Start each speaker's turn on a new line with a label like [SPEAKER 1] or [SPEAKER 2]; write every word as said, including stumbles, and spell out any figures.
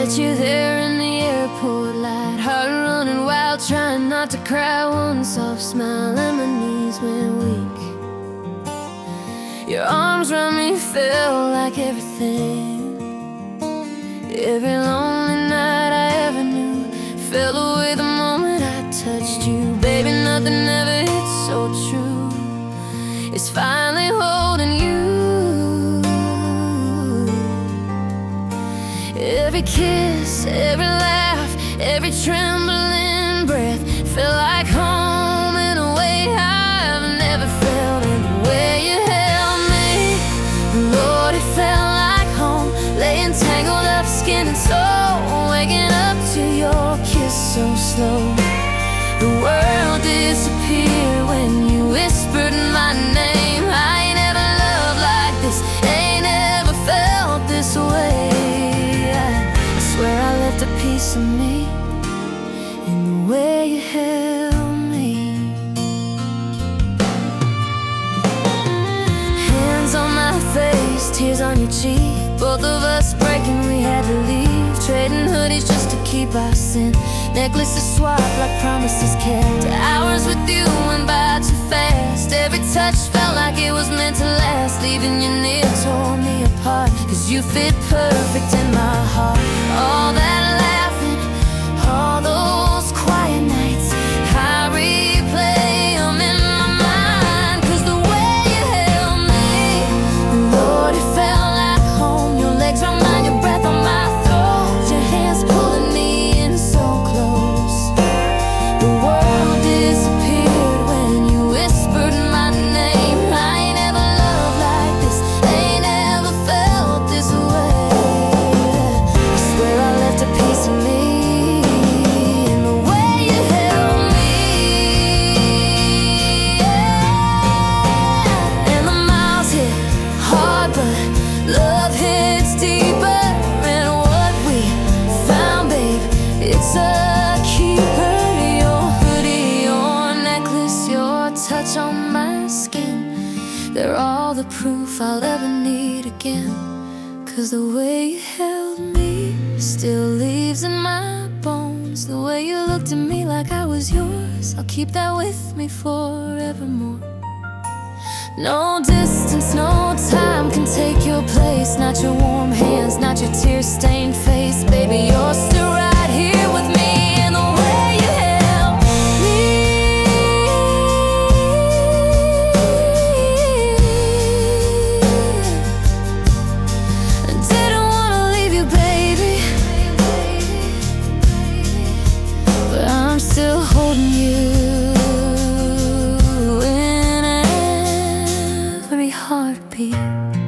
[SPEAKER 1] met you there in the airport light, heart running wild, trying not to cry. One soft smile and my knees went weak. Your arms around me felt like everything. Every lonely night I ever knew fell away the moment I touched you. Baby, nothing ever hits so true. It's finally holding you. Every kiss, every laugh, every trembling breath felt like home in a way I've never felt. And the way you held me, Lord, it felt like home. Laying tangled up, skin and soul, waking up to your kiss so slow. The world disappeared when you whispered my name. I ain't ever loved like this, ain't ever felt this way. I swear I left a piece of me in the way you held me. Hands on my face, tears on your cheek. Both of us breaking, we had to leave. Trading hoodies just to keep us in. Necklaces swapped like promises kept. Hours with you went by too fast. Every touch felt like it was meant to last. Leaving you near tore me apart, 'cause you fit perfect in my heart. All that laughing, all those quiet nights, I replay them in my mind. 'Cause the way you held me, Lord, it felt like home. Your legs around mine, your breath on my throat, your hands pulling me in so close. The world disappeared when you whispered my name. I ain't ever loved like this, ain't ever felt this way. I swear I left a piece of me in the way you held me. Yeah. And the miles hit hard, but love hits deeper. And what we found, babe, it's a keeper. Your hoodie, your necklace, your touch on my skin, they're all the proof I'll ever need again. 'Cause the way you held me still lives in my bones. The way you looked at me like I was yours, I'll keep that with me forevermore. No distance, no time can take your place. Not your warm hands, not your tear-stained face. Baby, you're still right here with me. And the way you held me, I didn't wanna leave you, baby, but I'm still holding you in every heartbeat.